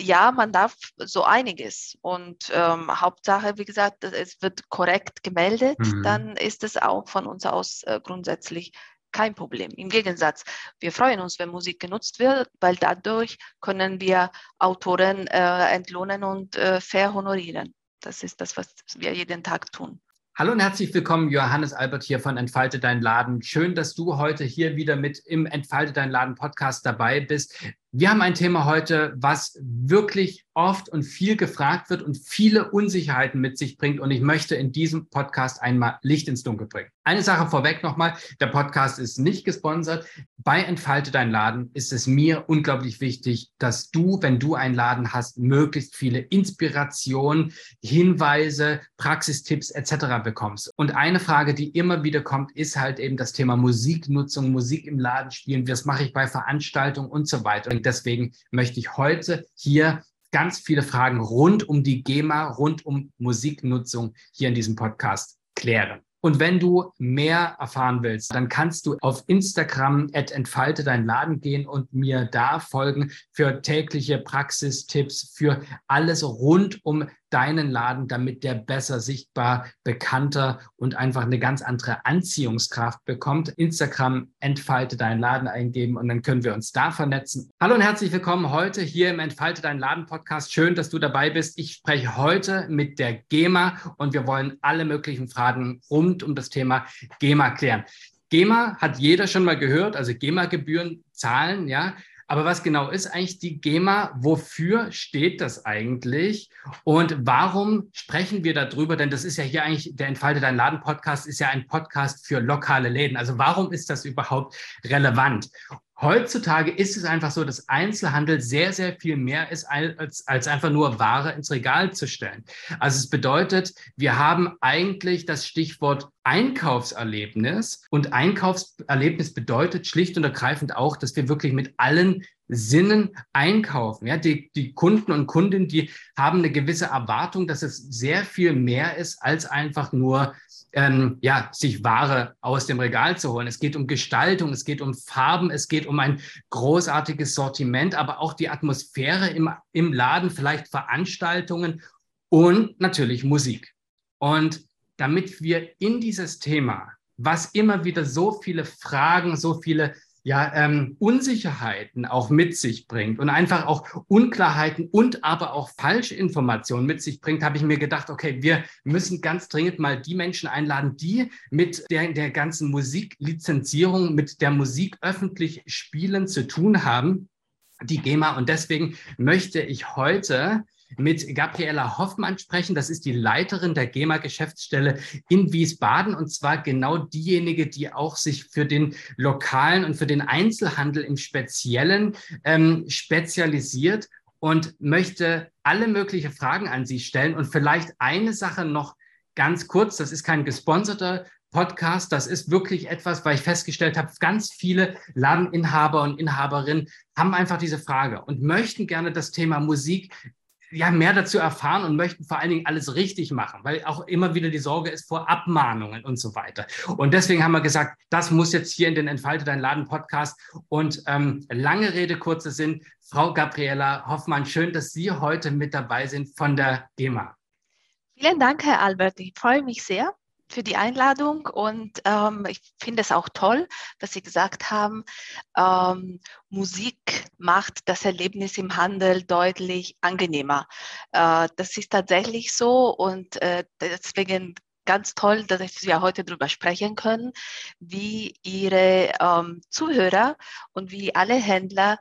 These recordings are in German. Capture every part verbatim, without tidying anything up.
ja, man darf so einiges und ähm, Hauptsache, wie gesagt, es wird korrekt gemeldet, Mhm. dann ist es auch von uns aus äh, grundsätzlich kein Problem. Im Gegensatz, wir freuen uns, wenn Musik genutzt wird, weil dadurch können wir Autoren äh, entlohnen und äh, fair honorieren. Das ist das, was wir jeden Tag tun. Hallo und herzlich willkommen, Johannes Albert hier von Entfalte dein Laden. Schön, dass du heute hier wieder mit im Entfalte dein Laden Podcast dabei bist. Wir haben ein Thema heute, was wirklich oft und viel gefragt wird und viele Unsicherheiten mit sich bringt. Und ich möchte in diesem Podcast einmal Licht ins Dunkel bringen. Eine Sache vorweg nochmal, der Podcast ist nicht gesponsert. Bei Entfalte dein Laden ist es mir unglaublich wichtig, dass du, wenn du einen Laden hast, möglichst viele Inspirationen, Hinweise, Praxistipps et cetera bekommst. Und eine Frage, die immer wieder kommt, ist halt eben das Thema Musiknutzung, Musik im Laden spielen. Das mache ich bei Veranstaltungen und so weiter. Und deswegen möchte ich heute hier ganz viele Fragen rund um die GEMA, rund um Musiknutzung hier in diesem Podcast klären. Und wenn du mehr erfahren willst, dann kannst du auf Instagram at entfalte dein Laden gehen und mir da folgen für tägliche Praxistipps, für alles rund um deinen Laden, damit der besser sichtbar, bekannter und einfach eine ganz andere Anziehungskraft bekommt. Instagram entfalte deinen Laden eingeben und dann können wir uns da vernetzen. Hallo und herzlich willkommen heute hier im Entfalte dein Laden Podcast. Schön, dass du dabei bist. Ich spreche heute mit der GEMA und wir wollen alle möglichen Fragen rund um das Thema GEMA klären. GEMA hat jeder schon mal gehört, also GEMA-Gebühren zahlen, ja. Aber was genau ist eigentlich die GEMA? Wofür steht das eigentlich? Und warum sprechen wir darüber? Denn das ist ja hier eigentlich, der Entfalte dein Laden Podcast ist ja ein Podcast für lokale Läden. Also warum ist das überhaupt relevant? Heutzutage ist es einfach so, dass Einzelhandel sehr, sehr viel mehr ist, als, als einfach nur Ware ins Regal zu stellen. Also es bedeutet, wir haben eigentlich das Stichwort Einkaufserlebnis. Und Einkaufserlebnis bedeutet schlicht und ergreifend auch, dass wir wirklich mit allen Sinnen einkaufen. Ja, die, die Kunden und Kundinnen, die haben eine gewisse Erwartung, dass es sehr viel mehr ist, als einfach nur Ähm, ja, sich Ware aus dem Regal zu holen. Es geht um Gestaltung, es geht um Farben, es geht um ein großartiges Sortiment, aber auch die Atmosphäre im, im Laden, vielleicht Veranstaltungen und natürlich Musik. Und damit wir in dieses Thema, was immer wieder so viele Fragen, so viele ja, ähm, Unsicherheiten auch mit sich bringt und einfach auch Unklarheiten und aber auch Falschinformationen mit sich bringt, habe ich mir gedacht, okay, wir müssen ganz dringend mal die Menschen einladen, die mit der, der ganzen Musiklizenzierung, mit der Musik öffentlich spielen zu tun haben, die GEMA. Und deswegen möchte ich heute mit Gabriela Hoffmann sprechen. Das ist die Leiterin der GEMA-Geschäftsstelle in Wiesbaden und zwar genau diejenige, die auch sich für den lokalen und für den Einzelhandel im Speziellen ähm, spezialisiert und möchte alle möglichen Fragen an Sie stellen. Und vielleicht eine Sache noch ganz kurz, das ist kein gesponserter Podcast, das ist wirklich etwas, weil ich festgestellt habe, ganz viele Ladeninhaber und Inhaberinnen haben einfach diese Frage und möchten gerne das Thema Musik ja, mehr dazu erfahren und möchten vor allen Dingen alles richtig machen, weil auch immer wieder die Sorge ist vor Abmahnungen und so weiter. Und deswegen haben wir gesagt, das muss jetzt hier in den Entfalte dein Laden Podcast. Und ähm, lange Rede, kurzer Sinn, Frau Gabriela Hoffmann, schön, dass Sie heute mit dabei sind von der GEMA. Vielen Dank, Herr Albert. Ich freue mich sehr für die Einladung und ähm, ich finde es auch toll, dass Sie gesagt haben, ähm, Musik macht das Erlebnis im Handel deutlich angenehmer. Äh, das ist tatsächlich so und äh, deswegen ganz toll, dass wir heute darüber sprechen können, wie Ihre ähm, Zuhörer und wie alle Händler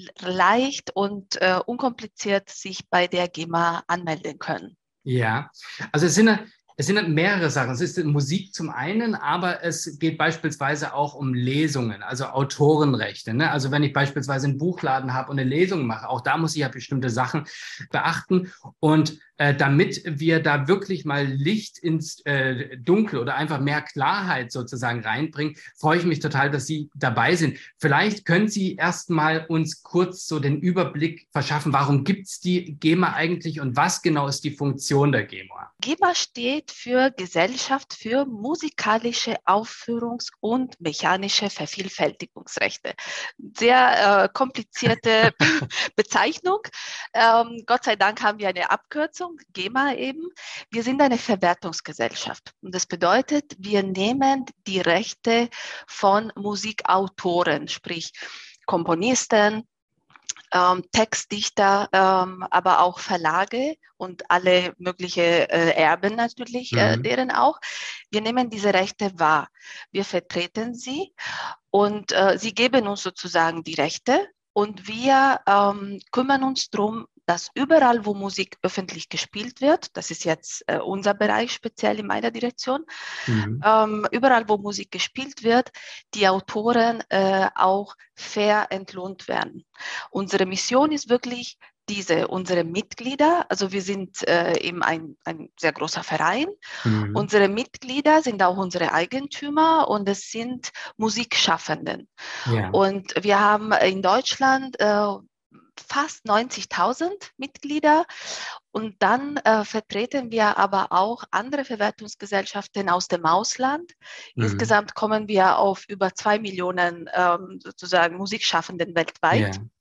leicht und äh, unkompliziert sich bei der GEMA anmelden können. Ja, also es sind Es sind mehrere Sachen. Es ist Musik zum einen, aber es geht beispielsweise auch um Lesungen, also Autorenrechte. Ne? Also wenn ich beispielsweise einen Buchladen habe und eine Lesung mache, auch da muss ich ja bestimmte Sachen beachten. Und äh, damit wir da wirklich mal Licht ins äh, Dunkel oder einfach mehr Klarheit sozusagen reinbringen, freue ich mich total, dass Sie dabei sind. Vielleicht können Sie erst mal uns kurz so den Überblick verschaffen, warum gibt es die GEMA eigentlich und was genau ist die Funktion der GEMA? GEMA steht für Gesellschaft für musikalische Aufführungs- und mechanische Vervielfältigungsrechte. Sehr äh, komplizierte Bezeichnung. Ähm, Gott sei Dank haben wir eine Abkürzung, GEMA eben. Wir sind eine Verwertungsgesellschaft. Und das bedeutet, wir nehmen die Rechte von Musikautoren, sprich Komponisten, Ähm, Textdichter, ähm, aber auch Verlage und alle möglichen äh, Erben natürlich, äh, Mhm. deren auch. Wir nehmen diese Rechte wahr. Wir vertreten sie und äh, sie geben uns sozusagen die Rechte und wir ähm, kümmern uns darum, dass überall, wo Musik öffentlich gespielt wird, das ist jetzt äh, unser Bereich speziell in meiner Direktion, Mhm. ähm, überall, wo Musik gespielt wird, die Autoren äh, auch fair entlohnt werden. Unsere Mission ist wirklich diese, unsere Mitglieder, also wir sind äh, eben ein, ein sehr großer Verein, Mhm. unsere Mitglieder sind auch unsere Eigentümer und es sind Musikschaffenden. Ja. Und wir haben in Deutschland äh, fast neunzigtausend Mitglieder und dann äh, vertreten wir aber auch andere Verwertungsgesellschaften aus dem Ausland. Mhm. Insgesamt kommen wir auf über zwei Millionen ähm, sozusagen Musikschaffenden weltweit. Ja.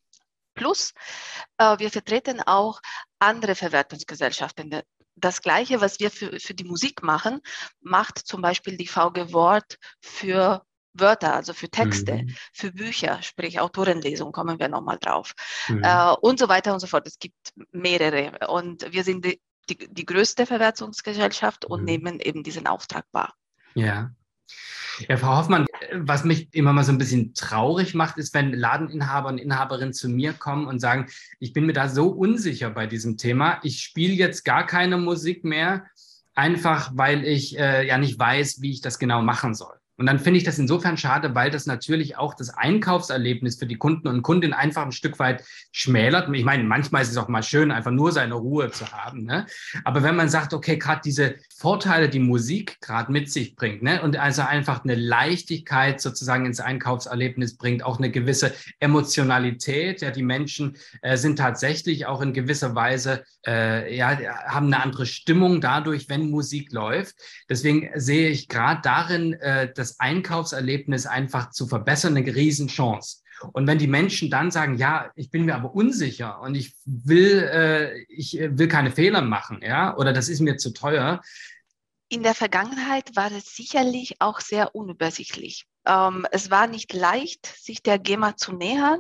Plus, äh, wir vertreten auch andere Verwertungsgesellschaften. Das Gleiche, was wir für, für die Musik machen, macht zum Beispiel die V G Wort für Wörter, also für Texte, Mhm. für Bücher, sprich Autorenlesung, kommen wir nochmal drauf, Mhm. äh, und so weiter und so fort. Es gibt mehrere und wir sind die, die, die größte Verwertungsgesellschaft und Mhm. nehmen eben diesen Auftrag wahr. Ja. Ja, Frau Hoffmann, was mich immer mal so ein bisschen traurig macht, ist, wenn Ladeninhaber und Inhaberinnen zu mir kommen und sagen, ich bin mir da so unsicher bei diesem Thema, ich spiele jetzt gar keine Musik mehr, einfach weil ich äh, ja nicht weiß, wie ich das genau machen soll. Und dann finde ich das insofern schade, weil das natürlich auch das Einkaufserlebnis für die Kunden und Kundinnen einfach ein Stück weit schmälert. Ich meine, manchmal ist es auch mal schön, einfach nur seine Ruhe zu haben. Ne? Aber wenn man sagt, okay, gerade diese Vorteile, die Musik gerade mit sich bringt, ne? Und also einfach eine Leichtigkeit sozusagen ins Einkaufserlebnis bringt, auch eine gewisse Emotionalität. Ja, die Menschen äh, sind tatsächlich auch in gewisser Weise, äh, ja, haben eine andere Stimmung dadurch, wenn Musik läuft. Deswegen sehe ich gerade darin, äh, das Einkaufserlebnis einfach zu verbessern, eine Riesenchance. Und wenn die Menschen dann sagen, ja, ich bin mir aber unsicher und ich will, äh, ich will keine Fehler machen, ja, oder das ist mir zu teuer. In der Vergangenheit war es sicherlich auch sehr unübersichtlich. Ähm, es war nicht leicht, sich der GEMA zu nähern.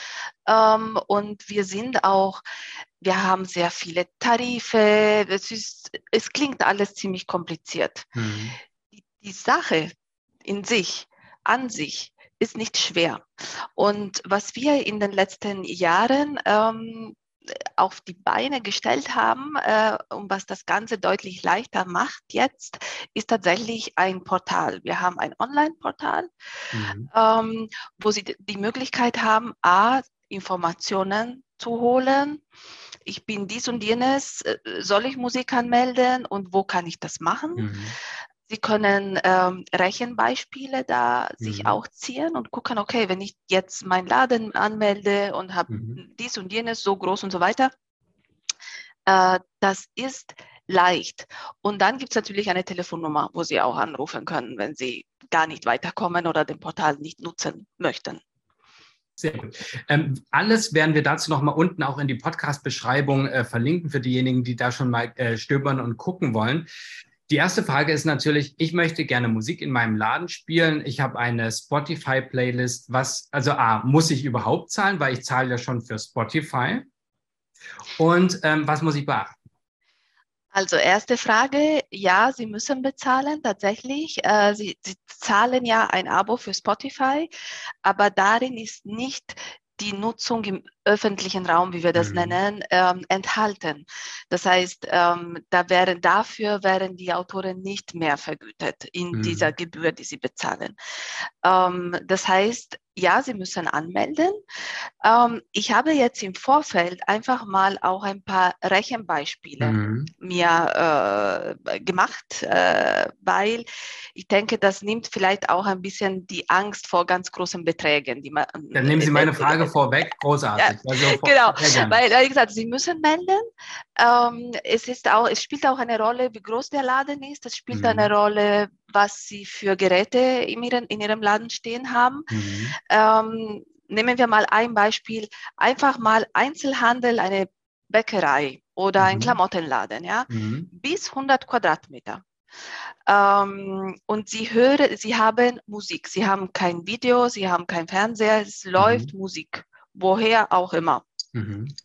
Ähm, und wir sind auch, wir haben sehr viele Tarife. Es ist, es klingt alles ziemlich kompliziert. Hm. Die, die Sache in sich, an sich, ist nicht schwer. Und was wir in den letzten Jahren ähm, auf die Beine gestellt haben, äh, und was das Ganze deutlich leichter macht jetzt, ist tatsächlich ein Portal. Wir haben ein Online-Portal, Hm. ähm, wo Sie die Möglichkeit haben, A, Informationen zu holen. Ich bin dies und jenes, äh, soll ich Musik anmelden und wo kann ich das machen? Hm. Sie können ähm, Rechenbeispiele da sich Hm. auch ziehen und gucken, okay, wenn ich jetzt meinen Laden anmelde und habe Hm. dies und jenes so groß und so weiter, äh, das ist leicht. Und dann gibt es natürlich eine Telefonnummer, wo Sie auch anrufen können, wenn Sie gar nicht weiterkommen oder den Portal nicht nutzen möchten. Sehr gut. Ähm, alles werden wir dazu nochmal unten auch in die Podcast-Beschreibung äh, verlinken für diejenigen, die da schon mal äh, stöbern und gucken wollen. Die erste Frage ist natürlich, ich möchte gerne Musik in meinem Laden spielen. Ich habe eine Spotify-Playlist. Was, also A, muss ich überhaupt zahlen, weil ich zahle ja schon für Spotify. Und ähm, was muss ich beachten? Also erste Frage, ja, Sie müssen bezahlen tatsächlich. Äh, Sie, Sie zahlen ja ein Abo für Spotify, aber darin ist nicht die Nutzung im öffentlichen Raum, wie wir das Mhm. nennen, ähm, enthalten. Das heißt, ähm, da wären, dafür wären die Autoren nicht mehr vergütet in dieser Mhm. Gebühr, die sie bezahlen. Ähm, das heißt, ja, Sie müssen anmelden. Ähm, ich habe jetzt im Vorfeld einfach mal auch ein paar Rechenbeispiele Mhm. mir äh, gemacht, äh, weil ich denke, das nimmt vielleicht auch ein bisschen die Angst vor ganz großen Beträgen, die man Dann nehmen äh, Sie äh, meine Frage äh, vorweg. ja, Großartig. Also vor- genau, sehr gerne. weil, wie gesagt, Sie müssen melden. Ähm, es ist auch, es spielt auch eine Rolle, wie groß der Laden ist. Es spielt eine Mhm. Rolle, was Sie für Geräte in Ihrem, in Ihrem Laden stehen haben. Mhm. Ähm, nehmen wir mal ein Beispiel, einfach mal Einzelhandel, eine Bäckerei oder ein Mhm. Klamottenladen, ja, Mhm. bis hundert Quadratmeter. Ähm, und Sie hören, Sie haben Musik, Sie haben kein Video, Sie haben kein Fernseher, es läuft Mhm. Musik, woher auch immer. Mhm.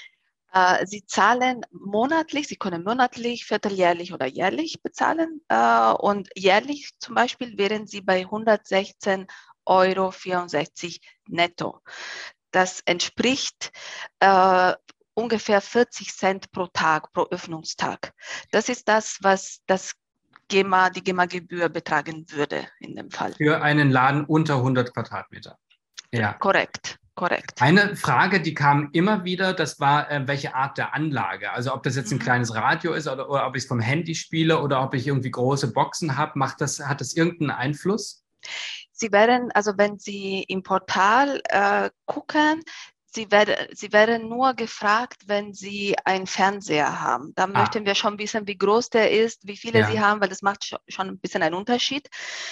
Äh, Sie zahlen monatlich, Sie können monatlich, vierteljährlich oder jährlich bezahlen. Äh, und jährlich zum Beispiel wären Sie bei hundertsechzehn Euro vierundsechzig netto. Das entspricht äh, ungefähr vierzig Cent pro Tag, pro Öffnungstag. Das ist das, was das GEMA, die GEMA-Gebühr betragen würde in dem Fall. Für einen Laden unter hundert Quadratmeter. Ja. Korrekt, korrekt. Eine Frage, die kam immer wieder, das war, äh, welche Art der Anlage. Also ob das jetzt ein Mhm. kleines Radio ist oder, oder ob ich es vom Handy spiele oder ob ich irgendwie große Boxen habe. Macht das, hat das irgendeinen Einfluss? Sie werden, also wenn Sie im Portal äh, gucken, Sie werden, Sie werden nur gefragt, wenn Sie einen Fernseher haben. Da Ah, möchten wir schon wissen, wie groß der ist, wie viele Sie ja. haben, weil das macht schon, schon ein bisschen einen Unterschied.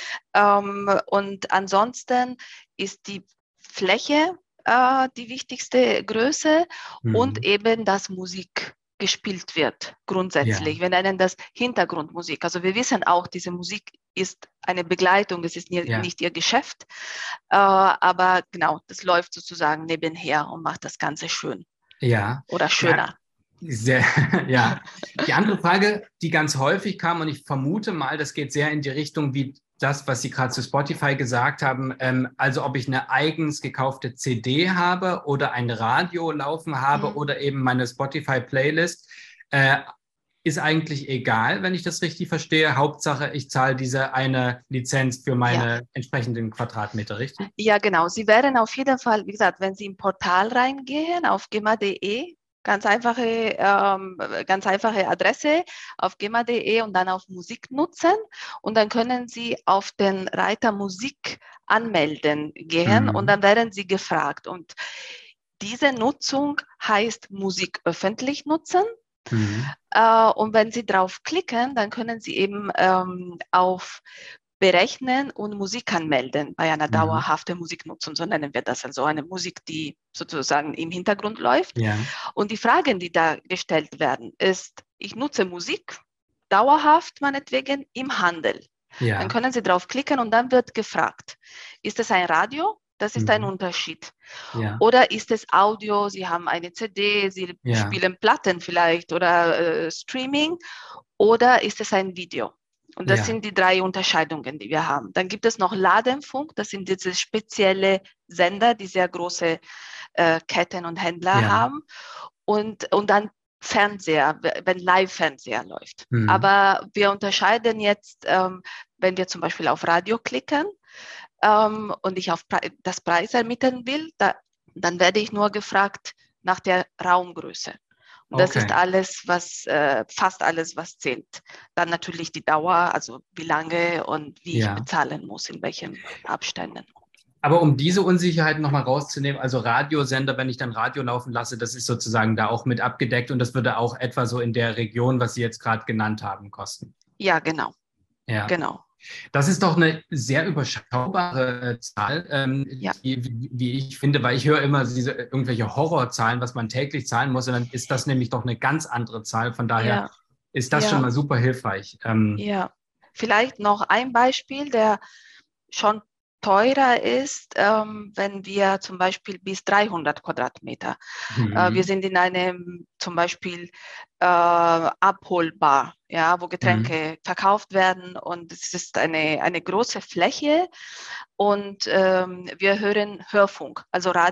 Ähm, und ansonsten ist die Fläche äh, die wichtigste Größe und Mhm. eben, dass Musik gespielt wird, grundsätzlich. Ja, Wir nennen das Hintergrundmusik. Also wir wissen auch, diese Musik ist eine Begleitung, es ist nie, ja, nicht ihr Geschäft, äh, aber genau, das läuft sozusagen nebenher und macht das Ganze schön ja. oder Ja, schöner. sehr, ja. Die andere Frage, die ganz häufig kam, und ich vermute mal, das geht sehr in die Richtung wie das, was Sie gerade zu Spotify gesagt haben, ähm, also ob ich eine eigens gekaufte C D habe oder ein Radio laufen habe Mhm. oder eben meine Spotify-Playlist, äh, ist eigentlich egal, wenn ich das richtig verstehe. Hauptsache, ich zahle diese eine Lizenz für Ja. meine entsprechenden Quadratmeter, richtig? Ja, genau. Sie werden auf jeden Fall, wie gesagt, wenn Sie im Portal reingehen, auf gema punkt de, ganz einfache, ähm, ganz einfache Adresse, auf gema punkt de und dann auf Musik nutzen. Und dann können Sie auf den Reiter Musik anmelden gehen und Mhm. dann werden Sie gefragt. Und diese Nutzung heißt Musik öffentlich nutzen. Mhm. Äh, und wenn Sie drauf klicken, dann können Sie eben ähm, auf berechnen und Musik anmelden bei einer Mhm. dauerhaften Musiknutzung, so nennen wir das, also eine Musik, die sozusagen im Hintergrund läuft. Ja, Und die Fragen, die da gestellt werden, ist, ich nutze Musik dauerhaft meinetwegen im Handel. Dann ja. können Sie draufklicken und dann wird gefragt, ist es ein Radio? Das ist ein Mhm. Unterschied. Ja, Oder ist es Audio? Sie haben eine C D, Sie ja, spielen Platten vielleicht oder äh, Streaming. Oder ist es ein Video? Und das ja, sind die drei Unterscheidungen, die wir haben. Dann gibt es noch Ladenfunk. Das sind diese spezielle Sender, die sehr große äh, Ketten und Händler ja. haben. Und, und dann Fernseher, wenn Live-Fernseher läuft. Mhm. Aber wir unterscheiden jetzt, ähm, wenn wir zum Beispiel auf Radio klicken ähm, und ich auf Pre das Preis ermitteln will, da, dann werde ich nur gefragt nach der Raumgröße. Und das ist Okay. alles, was, äh, fast alles, was zählt. Dann natürlich die Dauer, also wie lange und wie ich Ja. bezahlen muss, in welchen Abständen. Aber um diese Unsicherheit nochmal rauszunehmen, also Radiosender, wenn ich dann Radio laufen lasse, das ist sozusagen da auch mit abgedeckt und das würde auch etwa so in der Region, was Sie jetzt gerade genannt haben, kosten. Ja, genau, Ja. genau. Das ist doch eine sehr überschaubare äh, Zahl, ähm, Ja, die, wie, wie ich finde, weil ich höre immer diese irgendwelche Horrorzahlen, was man täglich zahlen muss, und dann ist das nämlich doch eine ganz andere Zahl. Von daher ja, ist das schon ja, mal super hilfreich. Ähm, ja. Vielleicht noch ein Beispiel, der schon teurer ist, ähm, wenn wir zum Beispiel bis dreihundert Quadratmeter. Äh, wir mhm, sind in einem zum Beispiel äh, Abholbar, ja, wo mhm, Getränke verkauft werden und es ist eine, eine große Fläche und ähm, wir hören Hörfunk, also Radio.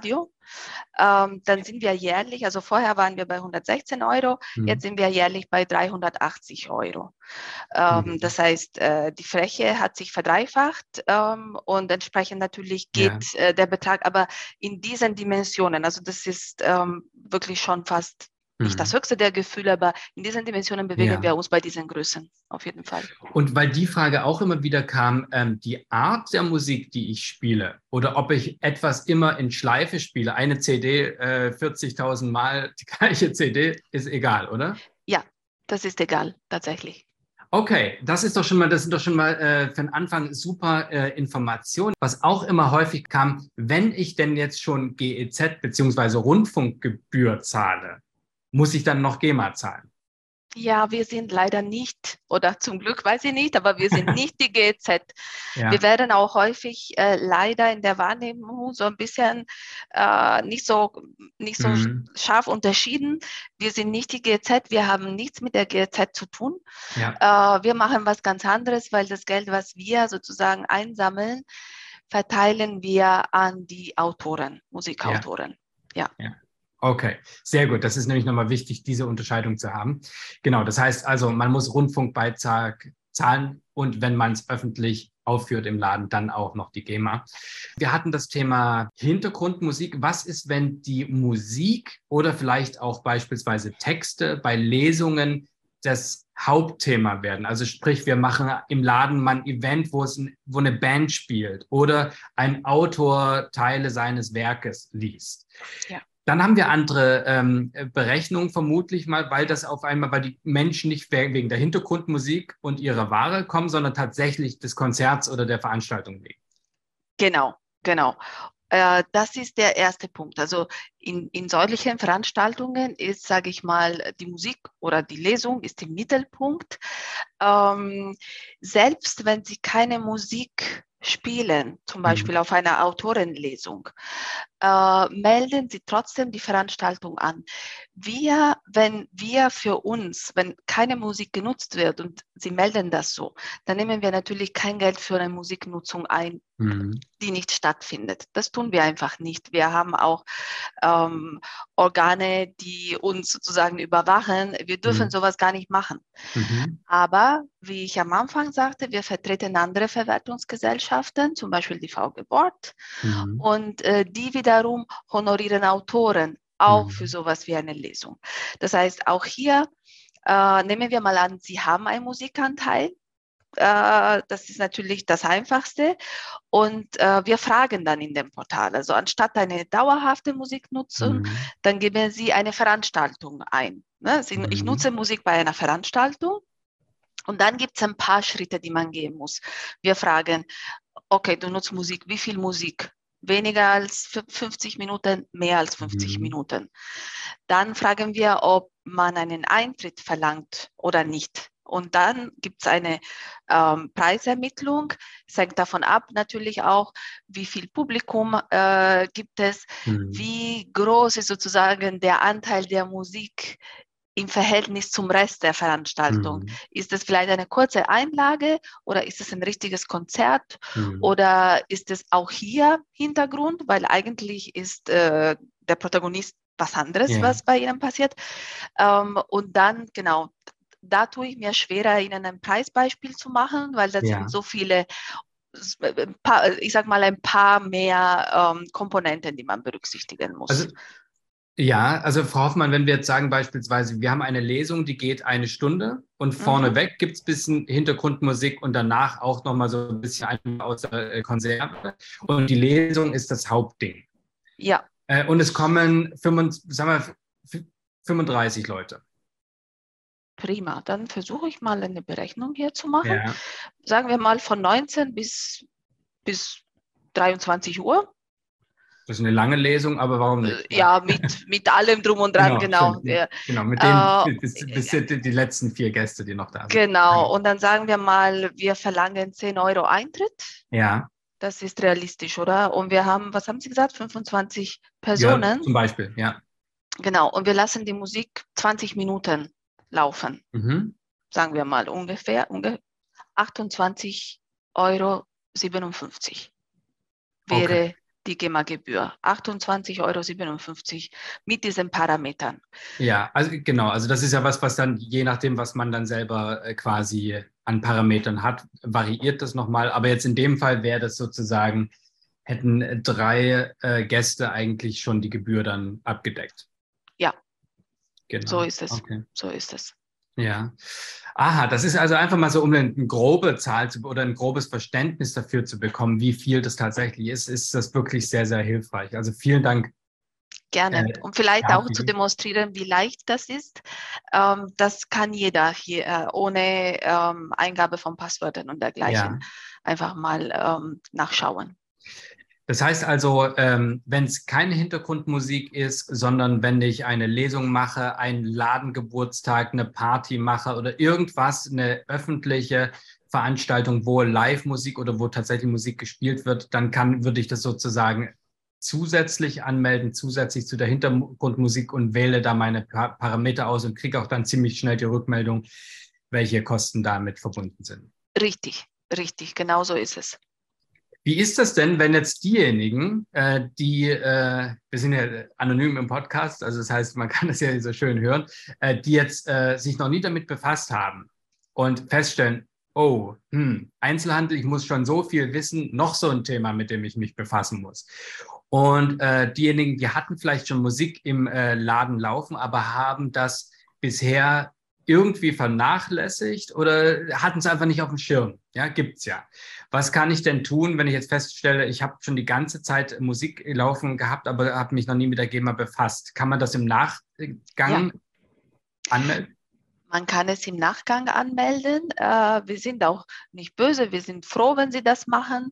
Ähm, dann sind wir jährlich, also vorher waren wir bei hundertsechzehn Euro, Mhm. jetzt sind wir jährlich bei dreihundertachtzig Euro. Ähm, Mhm. Das heißt, äh, die Fläche hat sich verdreifacht ähm, und entsprechend natürlich geht Ja. äh, der Betrag, aber in diesen Dimensionen, also das ist ähm, wirklich schon fast nicht das Mhm. höchste der Gefühle, aber in diesen Dimensionen bewegen Ja. wir uns bei diesen Größen auf jeden Fall. Und weil die Frage auch immer wieder kam, ähm, die Art der Musik, die ich spiele, oder ob ich etwas immer in Schleife spiele, eine C D, äh, vierzigtausend Mal die gleiche C D, ist egal, oder? Ja, das ist egal, tatsächlich. Okay, das ist doch schon mal, das sind doch schon mal äh, für den Anfang super äh, Informationen. Was auch immer häufig kam, wenn ich denn jetzt schon G E Z beziehungsweise Rundfunkgebühr zahle, muss ich dann noch GEMA zahlen? Ja, wir sind leider nicht, oder zum Glück weiß ich nicht, aber wir sind nicht die G E Z. Wir Ja. werden auch häufig äh, leider in der Wahrnehmung so ein bisschen äh, nicht so, nicht so Mhm. scharf unterschieden. Wir sind nicht die G E Z, wir haben nichts mit der G E Z zu tun. Ja. Äh, wir machen was ganz anderes, weil das Geld, was wir sozusagen einsammeln, verteilen wir an die Autoren, Ja. Musikautoren. Ja. Ja. Okay, sehr gut. Das ist nämlich nochmal wichtig, diese Unterscheidung zu haben. Genau, das heißt also, man muss Rundfunkbeitrag zahlen und wenn man es öffentlich aufführt im Laden, dann auch noch die GEMA. Wir hatten das Thema Hintergrundmusik. Was ist, wenn die Musik oder vielleicht auch beispielsweise Texte bei Lesungen das Hauptthema werden? Also sprich, wir machen im Laden mal ein Event, wo es ein, wo eine Band spielt oder ein Autor Teile seines Werkes liest. Ja. Dann haben wir andere ähm, Berechnungen vermutlich mal, weil das auf einmal, weil die Menschen nicht wegen der Hintergrundmusik und ihrer Ware kommen, sondern tatsächlich des Konzerts oder der Veranstaltung wegen. Genau, genau. Äh, das ist der erste Punkt. Also in, in solchen Veranstaltungen ist, sage ich mal, die Musik oder die Lesung ist im Mittelpunkt. Ähm, Selbst wenn Sie keine Musik spielen, zum Beispiel Mhm. auf einer Autorenlesung, äh, melden Sie trotzdem die Veranstaltung an. Wir, wenn wir für uns, wenn keine Musik genutzt wird und Sie melden das so, dann nehmen wir natürlich kein Geld für eine Musiknutzung ein, Mhm. die nicht stattfindet. Das tun wir einfach nicht. Wir haben auch ähm, Organe, die uns sozusagen überwachen. Wir dürfen Mhm. sowas gar nicht machen. Mhm. Aber wie ich am Anfang sagte, wir vertreten andere Verwertungsgesellschaften, zum Beispiel die V G Bord, Mhm. und äh, die wiederum honorieren Autoren auch für Mhm. sowas wie eine Lesung. Das heißt, auch hier äh, nehmen wir mal an, Sie haben einen Musikanteil. Äh, das ist natürlich das Einfachste. Und äh, wir fragen dann in dem Portal, also anstatt eine dauerhafte Musiknutzung, Mhm. dann geben Sie eine Veranstaltung ein. Ne? Sie, ich Mhm. nutze Musik bei einer Veranstaltung und dann gibt es ein paar Schritte, die man gehen muss. Wir fragen, okay, du nutzt Musik, wie viel Musik? Weniger als fünfzig Minuten, mehr als fünfzig Mhm. Minuten. Dann fragen wir, ob man einen Eintritt verlangt oder nicht. Und dann gibt es eine ähm, Preisermittlung. Es hängt davon ab natürlich auch, wie viel Publikum äh, gibt es, Mhm. wie groß ist sozusagen der Anteil der Musik im Verhältnis zum Rest der Veranstaltung. Mhm. Ist es vielleicht eine kurze Einlage oder ist es ein richtiges Konzert Mhm. oder ist es auch hier Hintergrund, weil eigentlich ist äh, der Protagonist was anderes, Ja. was bei ihnen passiert. Ähm, und dann, genau, da tue ich mir schwerer, Ihnen ein Preisbeispiel zu machen, weil da sind Ja. so viele, ich sag mal, ein paar mehr ähm, Komponenten, die man berücksichtigen Also muss. ja, also Frau Hoffmann, wenn wir jetzt sagen beispielsweise, wir haben eine Lesung, die geht eine Stunde und Mhm. vorneweg gibt es ein bisschen Hintergrundmusik und danach auch nochmal so ein bisschen aus der äh, Konserve und die Lesung ist das Hauptding. Ja. Äh, und es kommen fünfundzwanzig, sagen wir, fünfunddreißig Leute. Prima, dann versuche ich mal eine Berechnung hier zu machen. Ja, Sagen wir mal von neunzehn bis, bis dreiundzwanzig Uhr. das ist eine lange Lesung, aber warum Äh, nicht? Ja, Ja, mit, mit allem drum und dran, genau, genau. stimmt. Wir, Genau, mit denen äh, bis, bis die, die letzten vier Gäste, die noch da sind. genau, und dann sagen wir mal, wir verlangen zehn Euro Eintritt. Ja, Das ist realistisch, oder? Und wir haben, was haben Sie gesagt, fünfundzwanzig ja, Personen. zum Beispiel, ja. Genau, und wir lassen die Musik zwanzig Minuten laufen. Mhm. Sagen wir mal ungefähr, ungefähr achtundzwanzig Euro siebenundfünfzig Okay. wäre die GEMA-Gebühr, achtundzwanzig Euro siebenundfünfzig mit diesen Parametern. Ja, also genau, also das ist ja was, was dann je nachdem, was man dann selber äh, quasi an Parametern hat, variiert das nochmal. Aber jetzt in dem Fall wäre das sozusagen, hätten drei äh, Gäste eigentlich schon die Gebühr dann abgedeckt. Ja, genau. So ist es. Okay. So ist es. Ja. Aha, das ist also einfach mal so, um eine, eine grobe Zahl zu, oder ein grobes Verständnis dafür zu bekommen, wie viel das tatsächlich ist, ist das wirklich sehr, sehr hilfreich. Also vielen Dank. Gerne. Äh, Um vielleicht ja, auch zu demonstrieren, wie leicht das ist. Ähm, das kann jeder hier äh, ohne ähm, Eingabe von Passwörtern und dergleichen ja. einfach mal ähm, nachschauen. Das heißt also, ähm, wenn es keine Hintergrundmusik ist, sondern wenn ich eine Lesung mache, einen Ladengeburtstag, eine Party mache oder irgendwas, eine öffentliche Veranstaltung, wo Live-Musik oder wo tatsächlich Musik gespielt wird, dann kann, würde ich das sozusagen zusätzlich anmelden, zusätzlich zu der Hintergrundmusik und wähle da meine pa Parameter aus und kriege auch dann ziemlich schnell die Rückmeldung, welche Kosten damit verbunden sind. Richtig, richtig, genau so ist es. Wie ist das denn, wenn jetzt diejenigen, äh, die, äh, wir sind ja anonym im Podcast, also das heißt, man kann das ja so schön hören, äh, die jetzt äh, sich noch nie damit befasst haben und feststellen, oh, hm, Einzelhandel, ich muss schon so viel wissen, noch so ein Thema, mit dem ich mich befassen muss. Und äh, diejenigen, die hatten vielleicht schon Musik im äh, Laden laufen, aber haben das bisher irgendwie vernachlässigt oder hatten es einfach nicht auf dem Schirm. Ja, gibt's ja. Was kann ich denn tun, wenn ich jetzt feststelle, ich habe schon die ganze Zeit Musik laufen gehabt, aber habe mich noch nie mit der GEMA befasst? Kann man das im Nachgang Ja. anmelden? Man kann es im Nachgang anmelden. Äh, wir sind auch nicht böse, wir sind froh, wenn Sie das machen.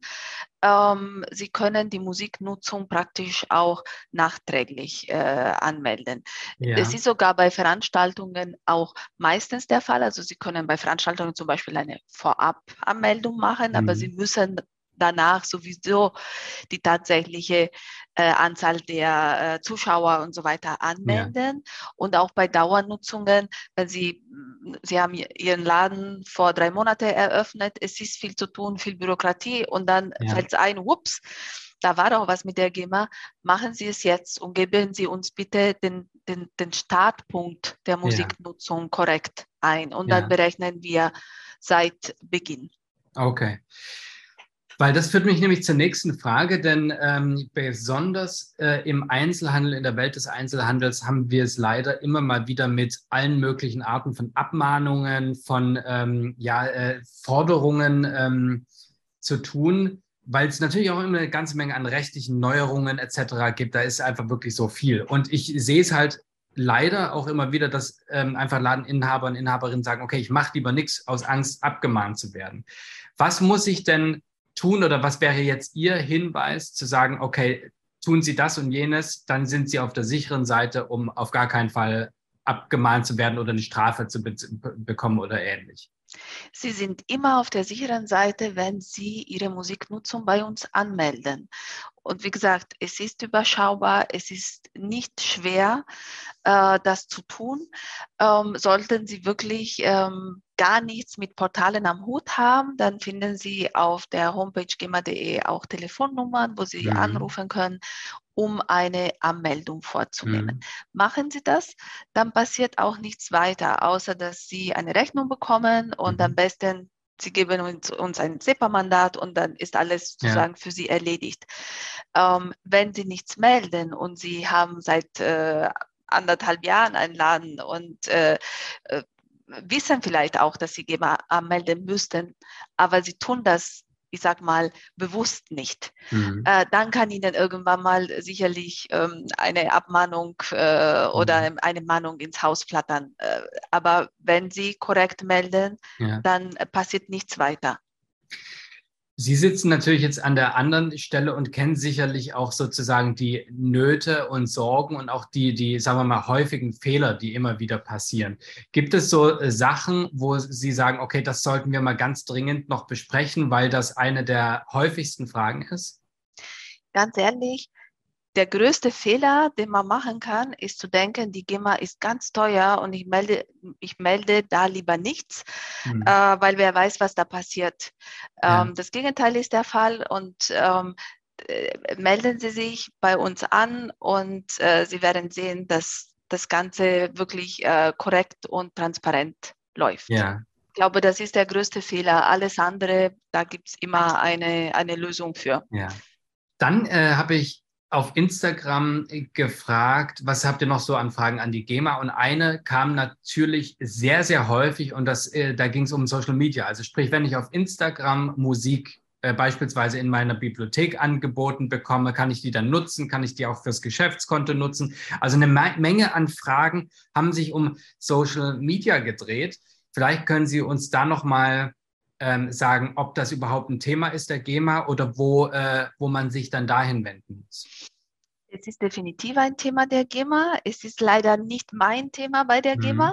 Ähm, Sie können die Musiknutzung praktisch auch nachträglich äh, anmelden. Ja. Das ist sogar bei Veranstaltungen auch meistens der Fall. Also Sie können bei Veranstaltungen zum Beispiel eine Vorab-Anmeldung machen, Mhm. aber Sie müssen danach sowieso die tatsächliche äh, Anzahl der äh, Zuschauer und so weiter anmelden. Ja. Und auch bei Dauernutzungen, wenn Sie, Sie haben Ihren Laden vor drei Monaten eröffnet, es ist viel zu tun, viel Bürokratie und dann ja. fällt es ein, ups, da war doch was mit der GEMA, machen Sie es jetzt und geben Sie uns bitte den, den, den Startpunkt der Musiknutzung ja. korrekt ein und dann ja. berechnen wir seit Beginn. Okay. Weil das führt mich nämlich zur nächsten Frage, denn ähm, besonders äh, im Einzelhandel, in der Welt des Einzelhandels haben wir es leider immer mal wieder mit allen möglichen Arten von Abmahnungen, von ähm, ja, äh, Forderungen ähm, zu tun, weil es natürlich auch immer eine ganze Menge an rechtlichen Neuerungen et cetera gibt. Da ist einfach wirklich so viel. Und ich sehe es halt leider auch immer wieder, dass ähm, einfach Ladeninhaber und Inhaberinnen sagen, okay, ich mache lieber nichts aus Angst, abgemahnt zu werden. Was muss ich denn tun oder was wäre jetzt Ihr Hinweis zu sagen, okay, tun Sie das und jenes, dann sind Sie auf der sicheren Seite, um auf gar keinen Fall abgemahnt zu werden oder eine Strafe zu be bekommen oder ähnlich? Sie sind immer auf der sicheren Seite, wenn Sie Ihre Musiknutzung bei uns anmelden. Und wie gesagt, es ist überschaubar, es ist nicht schwer, äh, das zu tun. Ähm, sollten Sie wirklich ähm, gar nichts mit Portalen am Hut haben, dann finden Sie auf der Homepage gema punkt de auch Telefonnummern, wo Sie mhm. anrufen können, um eine Anmeldung vorzunehmen. Mhm. Machen Sie das, dann passiert auch nichts weiter, außer dass Sie eine Rechnung bekommen und mhm. am besten Sie geben uns, uns ein SEPA-Mandat und dann ist alles sozusagen ja. für Sie erledigt. Ähm, wenn Sie nichts melden und Sie haben seit äh, anderthalb Jahren einen Laden und äh, äh, wissen vielleicht auch, dass Sie GEMA anmelden müssten, aber Sie tun das, ich sag mal, bewusst nicht. Mhm. Äh, dann kann Ihnen irgendwann mal sicherlich ähm, eine Abmahnung äh, mhm. oder eine Mahnung ins Haus flattern. Äh, aber wenn Sie korrekt melden, ja. dann äh, passiert nichts weiter. Sie sitzen natürlich jetzt an der anderen Stelle und kennen sicherlich auch sozusagen die Nöte und Sorgen und auch die, die, sagen wir mal, häufigen Fehler, die immer wieder passieren. Gibt es so Sachen, wo Sie sagen, okay, das sollten wir mal ganz dringend noch besprechen, weil das eine der häufigsten Fragen ist? Ganz ehrlich, der größte Fehler, den man machen kann, ist zu denken, die GEMA ist ganz teuer und ich melde, ich melde da lieber nichts, mhm. äh, weil wer weiß, was da passiert. Ja. Ähm, das Gegenteil ist der Fall und ähm, äh, melden Sie sich bei uns an und äh, Sie werden sehen, dass das Ganze wirklich äh, korrekt und transparent läuft. Ja. Ich glaube, das ist der größte Fehler. Alles andere, da gibt es immer eine, eine Lösung für. Ja. Dann äh, habe ich auf Instagram gefragt, was habt ihr noch so an Fragen an die GEMA? Und eine kam natürlich sehr, sehr häufig und das, äh, da ging es um Social Media. Also sprich, wenn ich auf Instagram Musik äh, beispielsweise in meiner Bibliothek angeboten bekomme, kann ich die dann nutzen? Kann ich die auch fürs Geschäftskonto nutzen? Also eine Me- Menge an Fragen haben sich um Social Media gedreht. Vielleicht können Sie uns da noch mal ähm, sagen, ob das überhaupt ein Thema ist der GEMA oder wo, äh, wo man sich dann dahin wenden muss. Es ist definitiv ein Thema der GEMA. Es ist leider nicht mein Thema bei der Mhm. GEMA,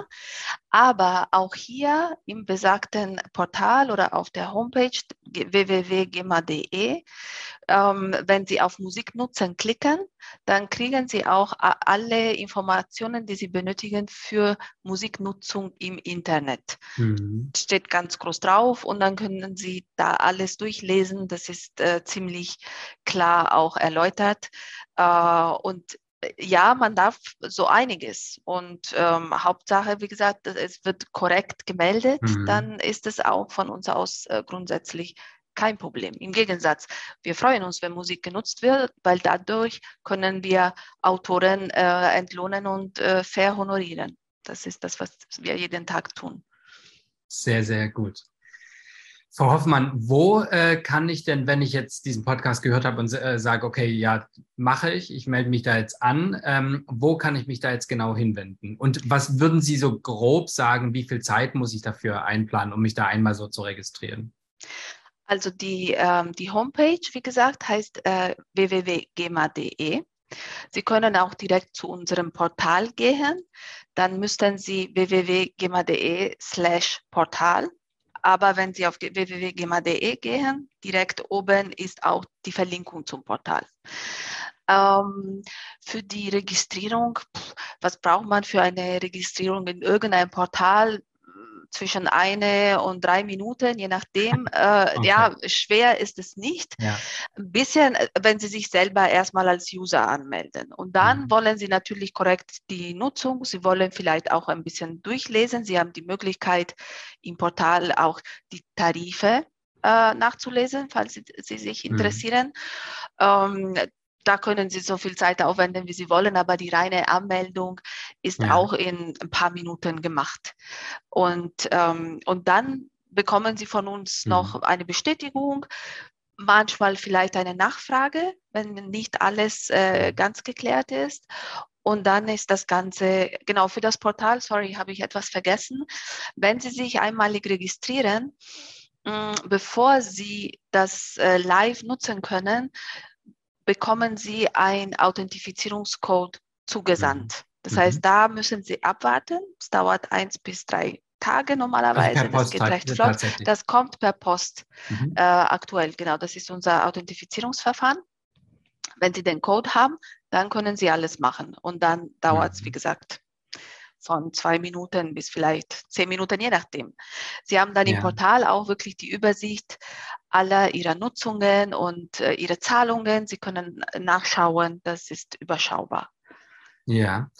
aber auch hier im besagten Portal oder auf der Homepage w w w punkt gema punkt de, ähm, wenn Sie auf Musik nutzen klicken, dann kriegen Sie auch alle Informationen, die Sie benötigen für Musiknutzung im Internet. Mhm. Steht ganz groß drauf und dann können Sie da alles durchlesen. Das ist äh, ziemlich klar auch erläutert. Äh, und ja, man darf so einiges. Und ähm, Hauptsache, wie gesagt, es wird korrekt gemeldet, Mhm. dann ist es auch von uns aus äh, grundsätzlich kein Problem. Im Gegensatz, wir freuen uns, wenn Musik genutzt wird, weil dadurch können wir Autoren äh, entlohnen und äh, fair honorieren. Das ist das, was wir jeden Tag tun. Sehr, sehr gut. Frau Hoffmann, wo äh, kann ich denn, wenn ich jetzt diesen Podcast gehört habe und äh, sage, okay, ja, mache ich, ich melde mich da jetzt an, ähm, wo kann ich mich da jetzt genau hinwenden? Und was würden Sie so grob sagen, wie viel Zeit muss ich dafür einplanen, um mich da einmal so zu registrieren? Also die, ähm, die Homepage, wie gesagt, heißt äh, w w w punkt gema punkt de. Sie können auch direkt zu unserem Portal gehen. Dann müssten Sie w w w punkt gema punkt de slash Portal. Aber wenn Sie auf w w w punkt gema punkt de gehen, direkt oben ist auch die Verlinkung zum Portal. Ähm, für die Registrierung, pff, was braucht man für eine Registrierung in irgendeinem Portal? Zwischen eine und drei Minuten, je nachdem. Äh, Okay. ja, schwer ist es nicht. Ja. Ein bisschen, wenn Sie sich selber erstmal als User anmelden. Und dann Mhm. wollen Sie natürlich korrekt die Nutzung. Sie wollen vielleicht auch ein bisschen durchlesen. Sie haben die Möglichkeit, im Portal auch die Tarife äh, nachzulesen, falls Sie, Sie sich Mhm. interessieren. Ähm, Da können Sie so viel Zeit aufwenden, wie Sie wollen, aber die reine Anmeldung ist Ja. auch in ein paar Minuten gemacht. Und, ähm, und dann bekommen Sie von uns noch Mhm. eine Bestätigung, manchmal vielleicht eine Nachfrage, wenn nicht alles äh, Mhm. ganz geklärt ist. Und dann ist das Ganze, genau für das Portal, sorry, habe ich etwas vergessen. Wenn Sie sich einmalig registrieren, mh, bevor Sie das äh, live nutzen können, bekommen Sie einen Authentifizierungscode Mhm. zugesandt. Das Mhm. heißt, da müssen Sie abwarten. Es dauert eins bis drei Tage Also per normalerweise. Das Post geht tat- recht flott. tatsächlich. Das kommt per Post Mhm. äh, aktuell. Genau, das ist unser Authentifizierungsverfahren. Wenn Sie den Code haben, dann können Sie alles machen. Und dann dauert es, wie Mhm. gesagt, von zwei Minuten bis vielleicht zehn Minuten, je nachdem. Sie haben dann im Ja. Portal auch wirklich die Übersicht aller Ihrer Nutzungen und äh, Ihre Zahlungen. Sie können nachschauen, das ist überschaubar. Ja.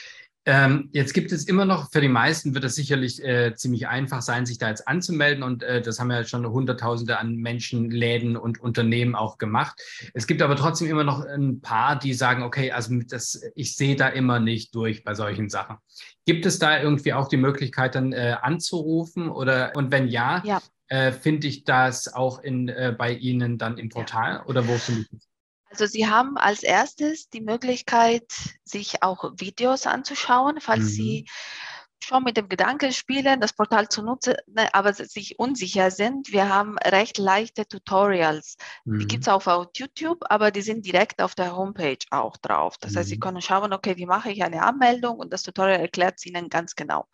Ähm, jetzt gibt es immer noch, für die meisten wird es sicherlich äh, ziemlich einfach sein, sich da jetzt anzumelden und äh, das haben ja schon Hunderttausende an Menschen, Läden und Unternehmen auch gemacht. Es gibt aber trotzdem immer noch ein paar, die sagen, okay, also das, ich sehe da immer nicht durch bei solchen Sachen. Gibt es da irgendwie auch die Möglichkeit dann äh, anzurufen oder und wenn ja, Ja, äh, finde ich das auch in, äh, bei Ihnen dann im ja. Portal oder wo finde ich das? Also Sie haben als erstes die Möglichkeit, sich auch Videos anzuschauen, falls Mhm. Sie schon mit dem Gedanken spielen, das Portal zu nutzen, ne, aber sich unsicher sind. Wir haben recht leichte Tutorials. Die gibt Mhm. es auch auf YouTube, aber die sind direkt auf der Homepage auch drauf. Das heißt, Sie Mhm. können schauen, okay, wie mache ich eine Anmeldung und das Tutorial erklärt es Ihnen ganz genau.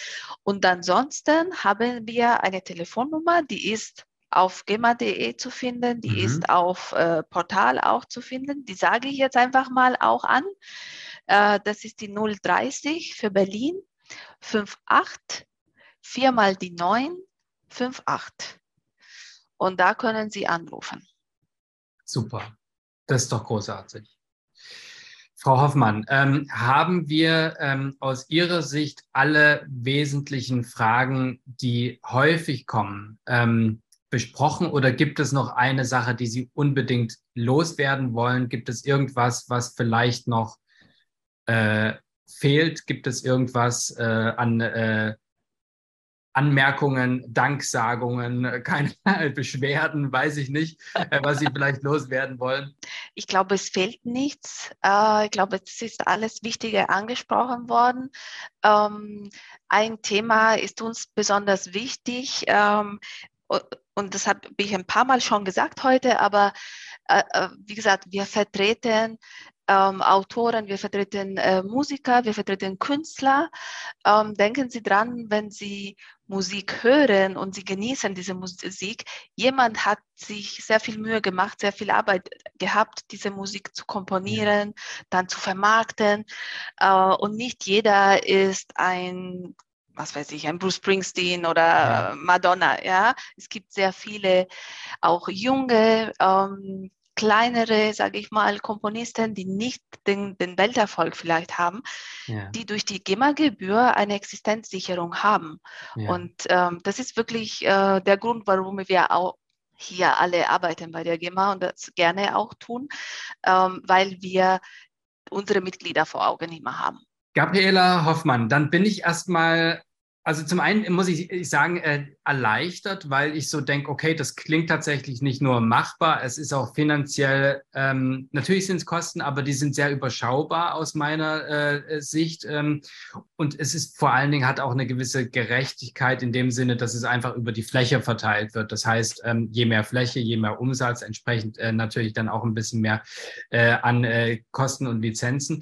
Und ansonsten haben wir eine Telefonnummer, die ist auf gema punkt de zu finden, die Mhm. ist auf äh, Portal auch zu finden. Die sage ich jetzt einfach mal auch an. Äh, das ist die null dreißig für Berlin, fünf acht, vier mal die neun, fünf acht. Und da können Sie anrufen. Super. Das ist doch großartig. Frau Hoffmann, ähm, haben wir ähm, aus Ihrer Sicht alle wesentlichen Fragen, die häufig kommen, ähm, besprochen, oder gibt es noch eine Sache, die Sie unbedingt loswerden wollen? Gibt es irgendwas, was vielleicht noch äh, fehlt? Gibt es irgendwas äh, an äh, Anmerkungen, Danksagungen, keine Beschwerden, weiß ich nicht, äh, was Sie vielleicht loswerden wollen? Ich glaube, es fehlt nichts. Äh, ich glaube, es ist alles Wichtige angesprochen worden. Ähm, ein Thema ist uns besonders wichtig. Ähm, und das habe ich ein paar Mal schon gesagt heute, aber äh, wie gesagt, wir vertreten ähm, Autoren, wir vertreten äh, Musiker, wir vertreten Künstler. Ähm, denken Sie dran, wenn Sie Musik hören und Sie genießen diese Musik, jemand hat sich sehr viel Mühe gemacht, sehr viel Arbeit gehabt, diese Musik zu komponieren, ja. dann zu vermarkten. Äh, und nicht jeder ist ein was weiß ich, ein Bruce Springsteen oder ja. Madonna, ja. Es gibt sehr viele auch junge, ähm, kleinere, sage ich mal, Komponisten, die nicht den, den Welterfolg vielleicht haben, ja. die durch die GEMA-Gebühr eine Existenzsicherung haben. Ja. Und ähm, das ist wirklich äh, der Grund, warum wir auch hier alle arbeiten bei der GEMA und das gerne auch tun, ähm, weil wir unsere Mitglieder vor Augen immer haben. Gabriela Hoffmann, dann bin ich erstmal, also zum einen muss ich sagen, äh, erleichtert, weil ich so denke, okay, das klingt tatsächlich nicht nur machbar, es ist auch finanziell, ähm, natürlich sind es Kosten, aber die sind sehr überschaubar aus meiner äh, Sicht. Ähm, und es ist vor allen Dingen, hat auch eine gewisse Gerechtigkeit in dem Sinne, dass es einfach über die Fläche verteilt wird. Das heißt, ähm, je mehr Fläche, je mehr Umsatz, entsprechend äh, natürlich dann auch ein bisschen mehr äh, an äh, Kosten und Lizenzen.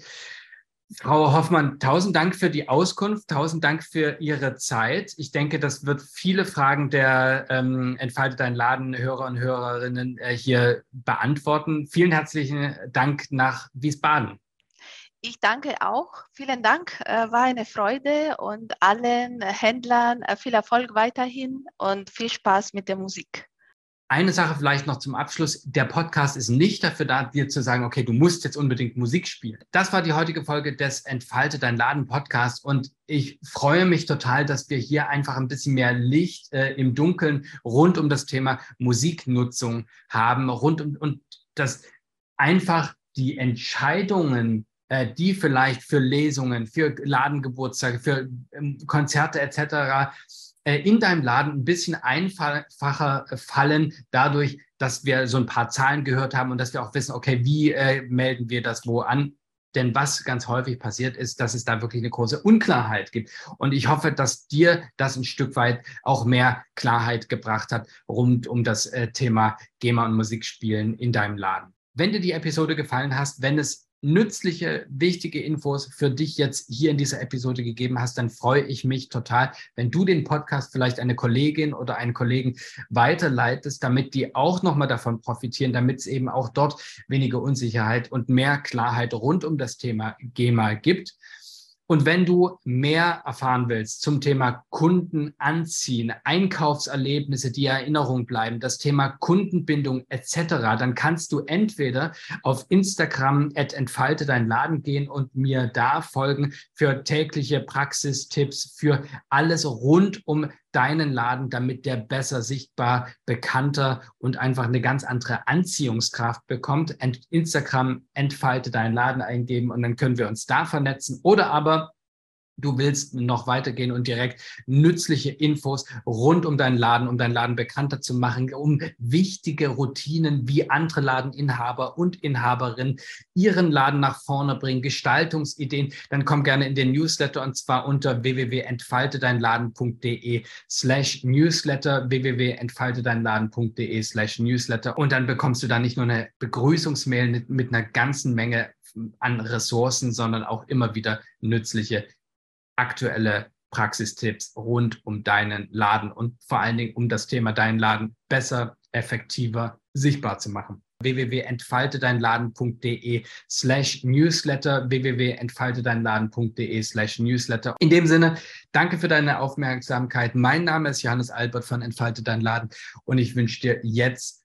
Frau Hoffmann, tausend Dank für die Auskunft, tausend Dank für Ihre Zeit. Ich denke, das wird viele Fragen der ähm, Entfalte dein Laden Hörer und Hörerinnen äh, hier beantworten. Vielen herzlichen Dank nach Wiesbaden. Ich danke auch. Vielen Dank. Äh, war eine Freude und allen Händlern äh, viel Erfolg weiterhin und viel Spaß mit der Musik. Eine Sache vielleicht noch zum Abschluss. Der Podcast ist nicht dafür da, dir zu sagen, okay, du musst jetzt unbedingt Musik spielen. Das war die heutige Folge des Entfalte dein Laden Podcast und ich freue mich total, dass wir hier einfach ein bisschen mehr Licht äh, im Dunkeln rund um das Thema Musiknutzung haben, rund um und dass einfach die Entscheidungen, äh, die vielleicht für Lesungen, für Ladengeburtstage, für ähm, Konzerte et cetera in deinem Laden ein bisschen einfacher fallen, dadurch, dass wir so ein paar Zahlen gehört haben und dass wir auch wissen, okay, wie äh, melden wir das wo an? Denn was ganz häufig passiert ist, dass es da wirklich eine große Unklarheit gibt. Und ich hoffe, dass dir das ein Stück weit auch mehr Klarheit gebracht hat rund um das äh, Thema GEMA und Musikspielen in deinem Laden. Wenn dir die Episode gefallen hat, wenn es nützliche, wichtige Infos für dich jetzt hier in dieser Episode gegeben hast, dann freue ich mich total, wenn du den Podcast vielleicht eine Kollegin oder einen Kollegen weiterleitest, damit die auch nochmal davon profitieren, damit es eben auch dort weniger Unsicherheit und mehr Klarheit rund um das Thema GEMA gibt. Und wenn du mehr erfahren willst zum Thema Kunden anziehen, Einkaufserlebnisse, die Erinnerung bleiben, das Thema Kundenbindung et cetera, dann kannst du entweder auf Instagram at entfalte dein Laden gehen und mir da folgen für tägliche Praxistipps, für alles rund um deinen Laden, damit der besser sichtbar, bekannter und einfach eine ganz andere Anziehungskraft bekommt. Instagram entfalte deinen Laden eingeben und dann können wir uns da vernetzen. Oder aber du willst noch weitergehen und direkt nützliche Infos rund um deinen Laden, um deinen Laden bekannter zu machen, um wichtige Routinen wie andere Ladeninhaber und Inhaberinnen ihren Laden nach vorne bringen, Gestaltungsideen, dann komm gerne in den Newsletter und zwar unter w w w punkt entfalte dein laden punkt de slash newsletter, w w w punkt entfalte dein laden punkt de slash newsletter und dann bekommst du da nicht nur eine Begrüßungsmail mit, mit einer ganzen Menge an Ressourcen, sondern auch immer wieder nützliche aktuelle Praxistipps rund um deinen Laden und vor allen Dingen um das Thema deinen Laden besser, effektiver, sichtbar zu machen. w w w punkt entfalte dein laden punkt de slash newsletter, w w w punkt entfalte dein laden punkt de slash newsletter. In dem Sinne, danke für deine Aufmerksamkeit. Mein Name ist Johannes Albert von Entfalte dein Laden und ich wünsche dir jetzt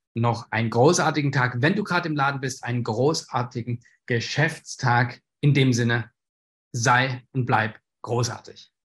noch einen großartigen Tag. Wenn du gerade im Laden bist, einen großartigen Geschäftstag. In dem Sinne, sei und bleib großartig.